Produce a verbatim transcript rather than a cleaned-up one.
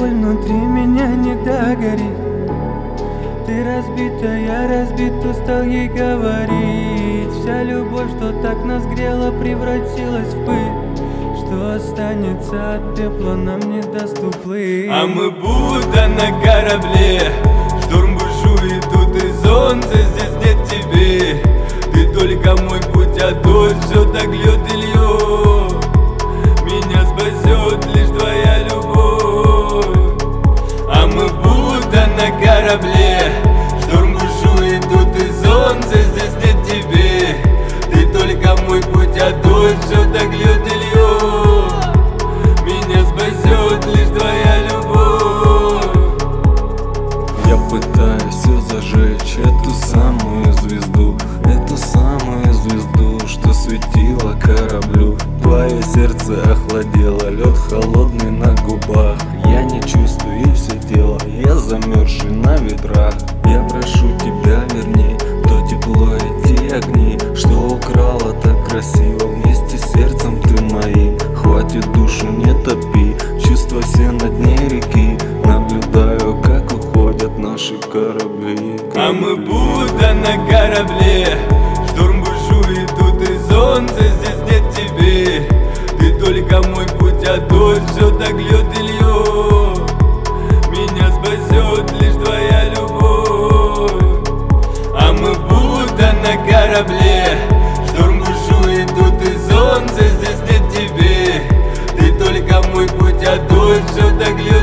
боль внутри меня не догорит. Ты разбита, я разбит, устал ей говорить. Вся любовь, что так нас грела, превратилась в пыль. Что останется от пепла, нам не даст уплыть. А мы будто на корабле, шторм бушует, тут и солнце, здесь нет тебе. Ты только мой путь, а дождь все так льет и льет. Меня спасет лишь твоя любовь. А мы будто на корабле, шторм бушует, тут и солнце, здесь нет тебе. Ты только мой путь, а дождь все так льет и льет. Меня спасет лишь твоя любовь. Я пытаюсь все зажечь, эту самую звезду, эту самую звезду, что светила кораблю. Твое сердце охладело, лед холодный на губах. Я не чувствую все тело, я замерзший на ветрах. Я прошу тебя, верни то тепло, эти огни, что украла так красиво. Вместе с сердцем ты моим, хватит душу не топи. Чувства все на дне реки, наблюдаю, как уходят наши корабли. А мы будто на корабле, шторм бушует, тут и солнце, здесь нет тебе. Ты только мой путь, а дождь все так льет и льет. Меня спасет лишь твоя любовь. А мы будто на корабле, шторм бушует, тут и солнце, здесь нет тебе. Ты только мой путь, а дождь все так льет.